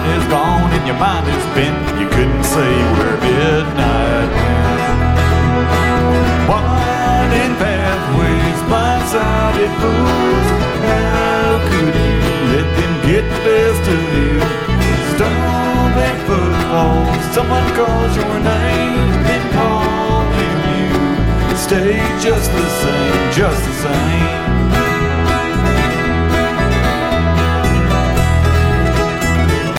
is gone and your mind is bent. You couldn't say where midnight went. Winding pathways, blindsided fools. How could you let them get the best of you? Stumbling footfalls, someone calls your name, then calling you. Stay just the same, just the same.